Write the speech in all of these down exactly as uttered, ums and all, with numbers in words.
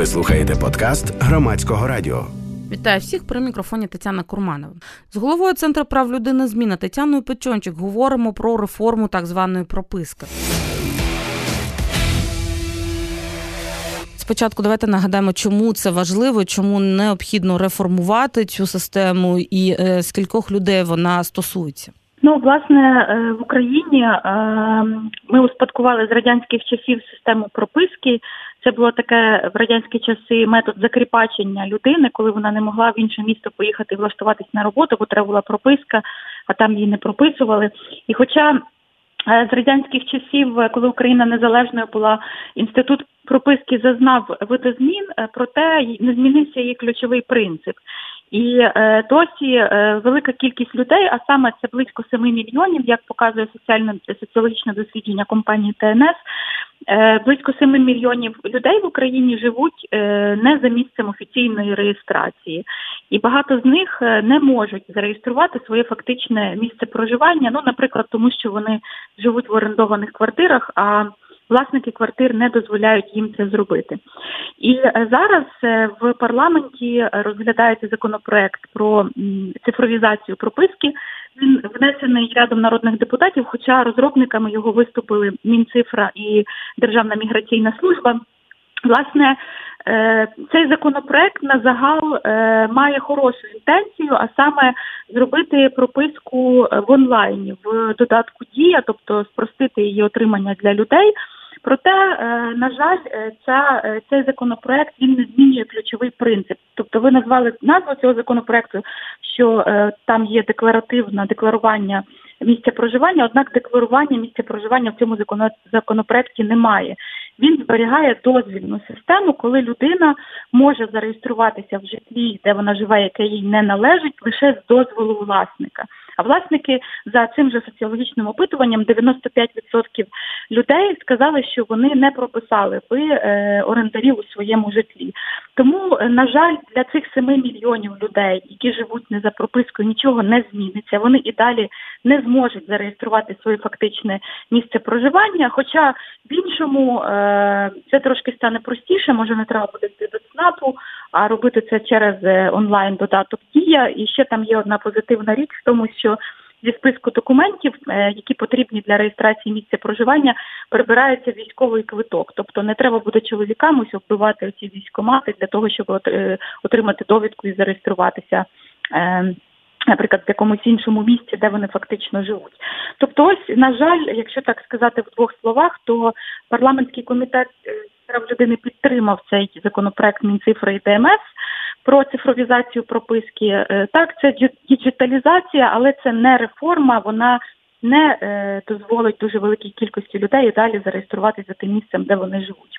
Ви слухаєте подкаст Громадського радіо. Вітаю всіх, при мікрофоні Тетяна Курманова. З головою Центру прав людини «Зміна» Тетяною Печончик говоримо про реформу так званої прописки. Спочатку давайте нагадаємо, чому це важливо, чому необхідно реформувати цю систему і е, скількох людей вона стосується. Ну, власне, в Україні ми успадкували з радянських часів систему прописки. Це було таке в радянські часи метод закріпачення людини, коли вона не могла в інше місто поїхати і влаштуватись на роботу, бо треба була прописка, а там її не прописували. І хоча з радянських часів, коли Україна незалежною була, інститут прописки зазнав видозмін, проте не змінився її ключовий принцип. І е, досі е, велика кількість людей, а саме це близько семи мільйонів, як показує соціальне соціологічне дослідження компанії Т Н С, е, близько семи мільйонів людей в Україні живуть е, не за місцем офіційної реєстрації. І багато з них не можуть зареєструвати своє фактичне місце проживання, ну, наприклад, тому що вони живуть в орендованих квартирах, а власники квартир не дозволяють їм це зробити. І зараз в парламенті розглядається законопроект про цифровізацію прописки. Він внесений рядом народних депутатів, хоча розробниками його виступили Мінцифра і Державна міграційна служба. Власне, цей законопроект на загал має хорошу інтенцію, а саме зробити прописку в онлайні, в додатку «Дія», тобто спростити її отримання для людей. Проте, на жаль, ця, цей законопроект, він не змінює ключовий принцип. Тобто ви назвали назву цього законопроекту, що е, там є декларативне декларування місця проживання, однак декларування місця проживання в цьому законопроекті немає. Він зберігає дозвільну систему, коли людина може зареєструватися в житлі, де вона живе, яке їй не належить, лише з дозволу власника. А власники за цим же соціологічним опитуванням дев'яносто п'ять відсотків людей сказали, що вони не прописали би е, орендарів у своєму житлі. Тому, на жаль, для цих семи мільйонів людей, які живуть не за пропискою, нічого не зміниться. Вони і далі не зможуть зареєструвати своє фактичне місце проживання, хоча в іншому е, це трошки стане простіше, може не треба буде йти до ЦНАПу, а робити це через онлайн-додаток «Дія». І ще там є одна позитивна річ в тому, що зі списку документів, які потрібні для реєстрації місця проживання, прибирається військовий квиток. Тобто не треба буде чоловікам ось оббивати оці військкомати для того, щоб отримати довідку і зареєструватися, наприклад, в якомусь іншому місці, де вони фактично живуть. Тобто ось, на жаль, якщо так сказати в двох словах, то парламентський комітет з прав людини підтримав цей законопроект Мінцифри і Д М С про цифровізацію прописки. Так, це діджиталізація, але це не реформа, вона не е, дозволить дуже великій кількості людей і далі зареєструватися за тим місцем, де вони живуть.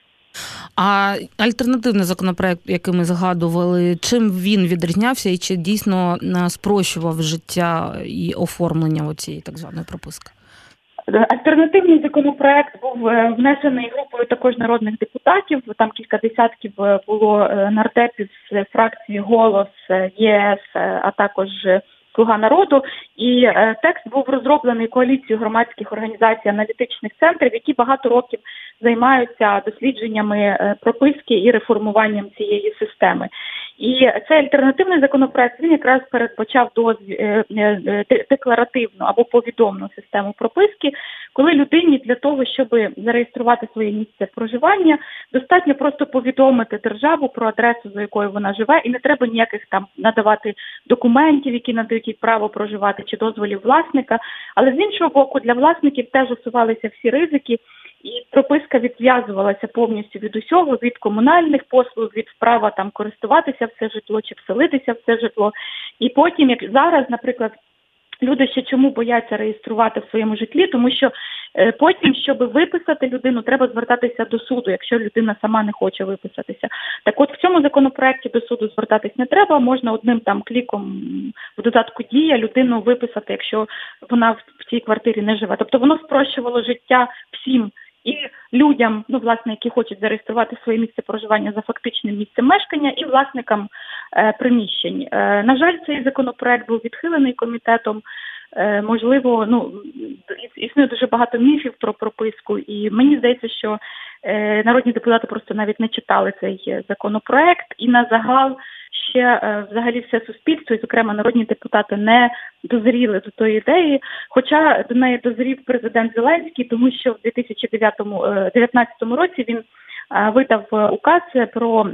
А альтернативний законопроект, який ми згадували, чим він відрізнявся і чи дійсно спрощував життя і оформлення оцієї так званої прописки? Альтернативний законопроект був внесений групою також народних депутатів. Там кілька десятків було нардепів з фракції «Голос», Є С, а також «Слуга народу». І текст був розроблений коаліцією громадських організацій, аналітичних центрів, які багато років займаються дослідженнями прописки і реформуванням цієї системи. І цей альтернативний законопроект, він якраз передбачав дозвіл, декларативну або повідомну систему прописки, коли людині для того, щоб зареєструвати своє місце проживання, достатньо просто повідомити державу про адресу, за якою вона живе, і не треба ніяких там надавати документів, які надають їй право проживати, чи дозволів власника. Але з іншого боку, для власників теж усувалися всі ризики, і прописка відв'язувалася повністю від усього, від комунальних послуг, від права там користуватися все житло чи вселитися в це житло. І потім, як зараз, наприклад, люди ще чому бояться реєструвати в своєму житлі, тому що е, потім, щоб виписати людину, треба звертатися до суду, якщо людина сама не хоче виписатися. Так от в цьому законопроекті до суду звертатись не треба, можна одним там кліком в додатку «Дія» людину виписати, якщо вона в, в цій квартирі не живе. Тобто воно спрощувало життя всім. І людям, ну, власне, які хочуть зареєструвати своє місце проживання за фактичним місцем мешкання, і власникам е, приміщень. Е, на жаль, цей законопроект був відхилений комітетом. можливо, ну, існує дуже багато міфів про прописку, і мені здається, що народні депутати просто навіть не читали цей законопроект, і на загал ще взагалі все суспільство, і, зокрема, народні депутати не дозріли до тої ідеї, хоча до неї дозрів президент Зеленський, тому що в дві тисячі дев'ятнадцятому році він видав указ про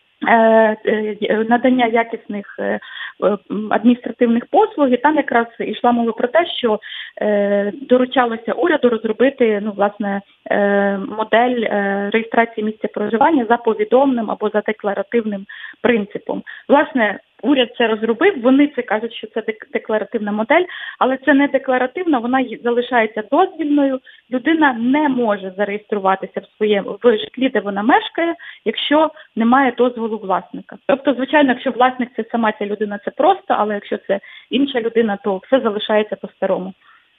надання якісних адміністративних послуг, і там якраз йшла мова про те, що доручалося уряду розробити, ну, власне, модель реєстрації місця проживання за повідомним або за декларативним принципом. Власне, уряд це розробив, вони це кажуть, що це декларативна модель, але це не декларативна, вона залишається дозвільною. Людина не може зареєструватися в своєму в житлі, де вона мешкає, якщо немає дозволу власника. Тобто, звичайно, якщо власник це сама ця людина, це просто, але якщо це інша людина, то все залишається по-старому.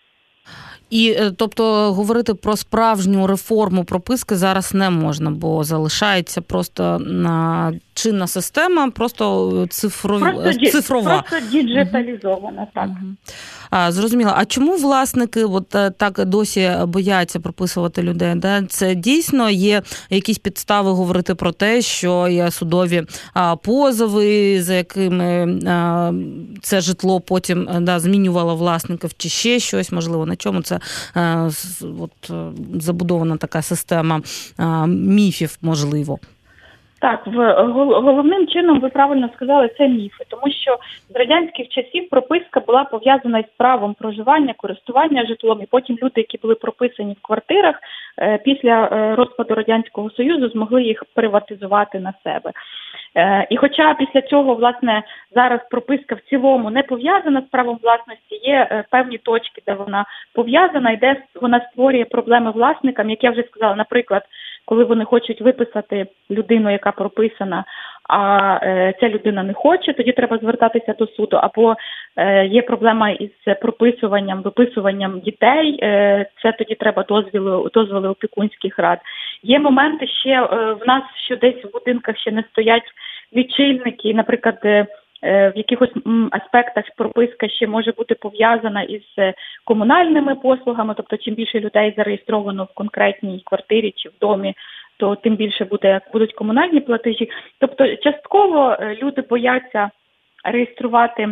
І, тобто, говорити про справжню реформу прописки зараз не можна, бо залишається просто на чинна система, просто цифров... просто, цифрова. Просто діджиталізована, так. Угу. А, зрозуміло. А чому власники от так досі бояться прописувати людей? Да? Це дійсно є якісь підстави говорити про те, що є судові а, позови, за якими а, це житло потім да, змінювало власників чи ще щось, можливо, на чому це а, от, забудована така система а, міфів, можливо? Так, в, головним чином, ви правильно сказали, це міфи, тому що з радянських часів прописка була пов'язана із правом проживання, користування житлом, і потім люди, які були прописані в квартирах, після розпаду Радянського Союзу змогли їх приватизувати на себе. І хоча після цього, власне, зараз прописка в цілому не пов'язана з правом власності, є певні точки, де вона пов'язана, і де вона створює проблеми власникам, як я вже сказала, наприклад, коли вони хочуть виписати людину, яка прописана, а е, ця людина не хоче, тоді треба звертатися до суду. Або е, є проблема із прописуванням, виписуванням дітей, е, це тоді треба дозвіли, дозволи опікунських рад. Є моменти ще е, в нас, що десь в будинках ще не стоять лічильники, наприклад, е, в якихось аспектах прописка ще може бути пов'язана із комунальними послугами, тобто чим більше людей зареєстровано в конкретній квартирі чи в домі, то тим більше буде, будуть комунальні платежі. Тобто частково люди бояться реєструвати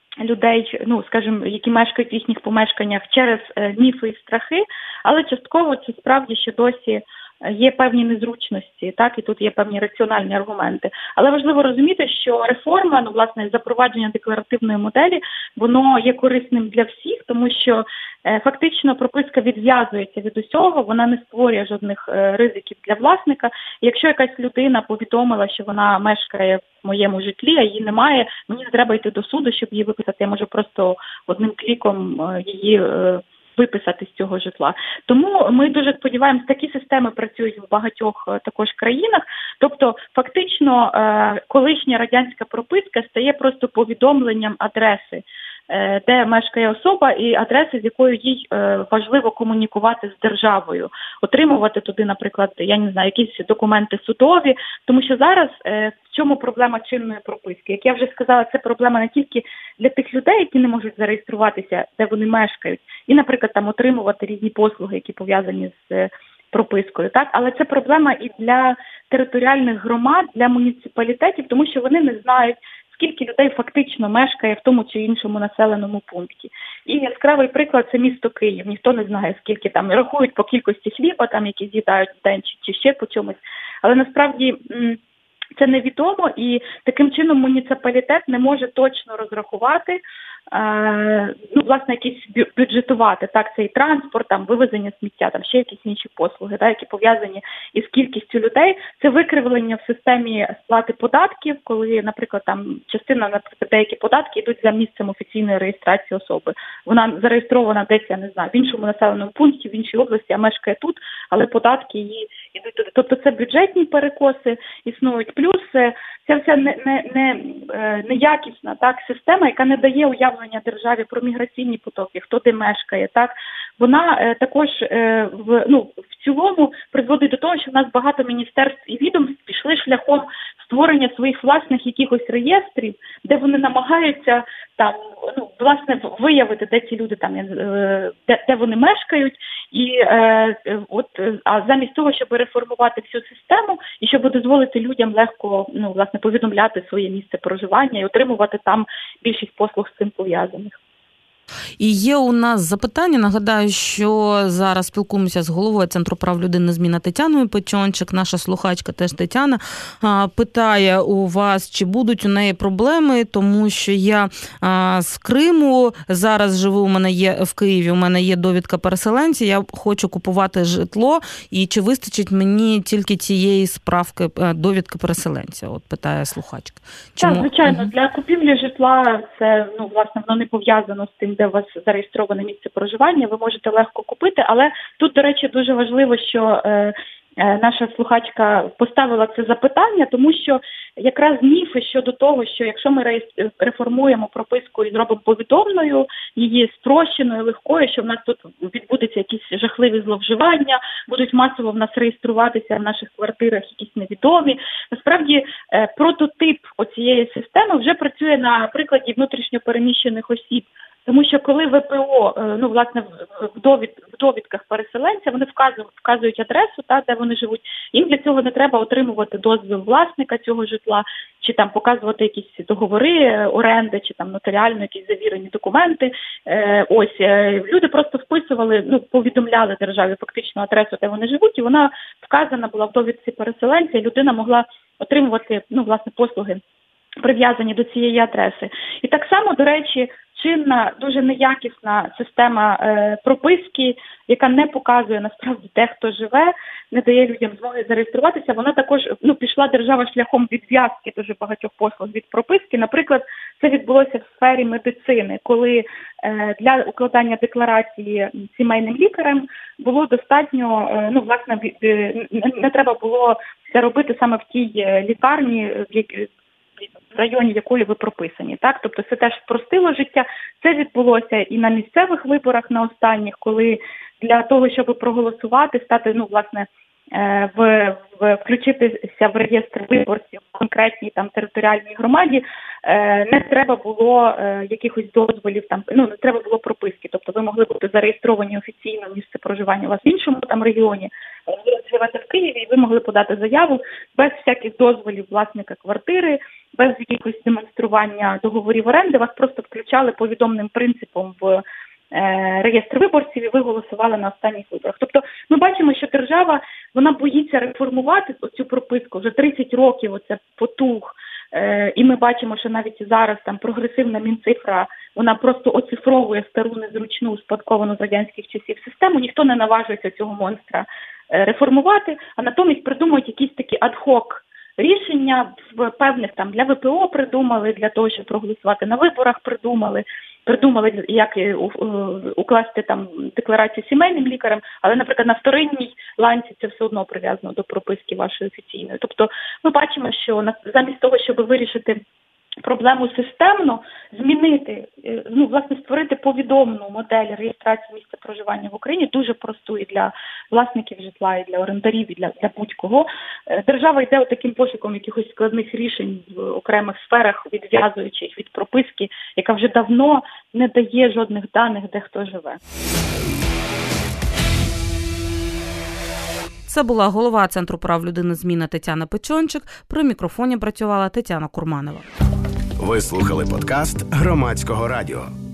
людей, ну, скажімо, які мешкають в їхніх помешканнях через міфи і страхи, але частково це справді ще досі є певні незручності, так, і тут є певні раціональні аргументи. Але важливо розуміти, що реформа, ну, власне, запровадження декларативної моделі, воно є корисним для всіх, тому що е, фактично прописка відв'язується від усього, вона не створює жодних е, ризиків для власника. І якщо якась людина повідомила, що вона мешкає в моєму житлі, а її немає, мені не треба йти до суду, щоб її виписати, я можу просто одним кліком е, її е, виписати з цього житла. Тому ми дуже сподіваємося, такі системи працюють в багатьох також країнах. Тобто, фактично, колишня радянська прописка стає просто повідомленням адреси, де мешкає особа, і адреси, з якою їй важливо комунікувати з державою, отримувати туди, наприклад, я не знаю, якісь документи судові, тому що зараз в чому проблема чинної прописки? Як я вже сказала, це проблема не тільки для тих людей, які не можуть зареєструватися, де вони мешкають, і, наприклад, там отримувати різні послуги, які пов'язані з пропискою, так? Але це проблема і для територіальних громад, для муніципалітетів, тому що вони не знають, скільки людей фактично мешкає в тому чи іншому населеному пункті. І яскравий приклад – це місто Київ. Ніхто не знає, скільки там рахують по кількості хліба, там, які з'їдають в день, чи, чи ще по чомусь. Але насправді це невідомо, і таким чином муніципалітет не може точно розрахувати, е, ну, власне, якісь бюджетувати, так, цей транспорт, там, вивезення сміття, там, ще якісь інші послуги, так, які пов'язані із кількістю людей. Це викривлення в системі сплати податків, коли, наприклад, там, частина, наприклад, деякі податки йдуть за місцем офіційної реєстрації особи. Вона зареєстрована десь, я не знаю, в іншому населеному пункті, в іншій області, а мешкає тут, але податки її йдуть туди. Тобто це бюджетні перекоси існують. Плюс це вся не, не, не, неякісна, так, система, яка не дає уявлення державі про міграційні потоки, хто де мешкає, так, вона е, також е, в, ну, в цілому призводить до того, що в нас багато міністерств і відомств пішли шляхом створення створення своїх власних якихось реєстрів, де вони намагаються там, ну, власне, виявити, де ці люди там, де, де вони мешкають, і е, от, а замість того, щоб реформувати всю систему і щоб дозволити людям легко, ну, власне, повідомляти своє місце проживання і отримувати там більшість послуг з цим пов'язаних. І є у нас запитання, нагадаю, що зараз спілкуємося з головою Центру прав людини «Зміна» Тетяною Печончик. Наша слухачка теж Тетяна питає у вас, чи будуть у неї проблеми, тому що я з Криму, зараз живу, у мене є в Києві, у мене є довідка переселенця, я хочу купувати житло, і чи вистачить мені тільки цієї справки, довідки переселенця, от питає слухачка. Чому? Так, звичайно, для купівлі житла це, ну, власне, воно не пов'язано з тим, де у вас зареєстроване місце проживання, ви можете легко купити, але тут, до речі, дуже важливо, що е, е, наша слухачка поставила це запитання, тому що якраз міфи щодо того, що якщо ми реформуємо прописку і зробимо повідомною, її спрощеною, легкою, що в нас тут відбудеться якісь жахливі зловживання, будуть масово в нас реєструватися в наших квартирах якісь невідомі. Насправді, е, прототип оцієї системи вже працює на прикладі внутрішньо переміщених осіб. Тому що коли ВПО, ну, власне, в, довід, в довідках переселенця, вони вказують, вказують адресу, та, де вони живуть, їм для цього не треба отримувати дозвіл власника цього житла, чи там показувати якісь договори оренди, чи там нотаріально якісь завірені документи. Е, ось, е, люди просто вписували, ну, повідомляли державі фактично адресу, де вони живуть, і вона вказана була в довідці переселенця, і людина могла отримувати, ну, власне, послуги, прив'язані до цієї адреси. І так само, до речі, чинна, дуже неякісна система е, прописки, яка не показує насправді, де хто живе, не дає людям змоги зареєструватися, вона також, ну, пішла держава шляхом відв'язки дуже багатьох послуг від прописки. Наприклад, це відбулося в сфері медицини, коли е, для укладання декларації сімейним лікарем було достатньо, е, ну, власне, е, не, не треба було це робити саме в тій лікарні, в якій в районі якої ви прописані, так, тобто це теж спростило життя. Це відбулося і на місцевих виборах на останніх, коли для того, щоб проголосувати, стати, ну, власне, в, в включитися в реєстр виборців в конкретній там територіальній громаді, не треба було якихось дозволів, там, ну, не треба було прописки, тобто ви могли бути зареєстровані офіційно місце проживання у вас в іншому там регіоні, ви живете в Києві, і ви могли подати заяву без всяких дозволів власника квартири, без якихось демонстрування договорів оренди, вас просто включали повідомним принципом в реєстр виборців, і ви голосували на останніх виборах. Тобто ми бачимо, що держава, вона боїться реформувати цю прописку. Вже тридцять років оце потух. Е, і ми бачимо, що навіть зараз там прогресивна Мінцифра, вона просто оцифровує стару незручну, успадковану з радянських часів систему. Ніхто не наважується цього монстра е, реформувати, а натомість придумують якісь такі ад-хок рішення в певних там для ВПО придумали, для того, щоб проголосувати на виборах придумали, придумали, як укласти там декларацію сімейним лікарем, але, наприклад, на вторинній ланці це все одно прив'язано до прописки вашої офіційної. Тобто ми бачимо, що замість того, щоб вирішити проблему системно, змінити, ну, власне, створити повідомну модель реєстрації місця проживання в Україні, дуже просту і для власників житла, і для орендарів, і для, для будь-кого. Держава йде таким пошуком якихось складних рішень в окремих сферах, відв'язуючи їх від прописки, яка вже давно не дає жодних даних, де хто живе. Це була голова Центру прав людини «Зміна» Тетяна Печончик. При мікрофоні працювала Тетяна Курманова. Ви слухали подкаст Громадського радіо.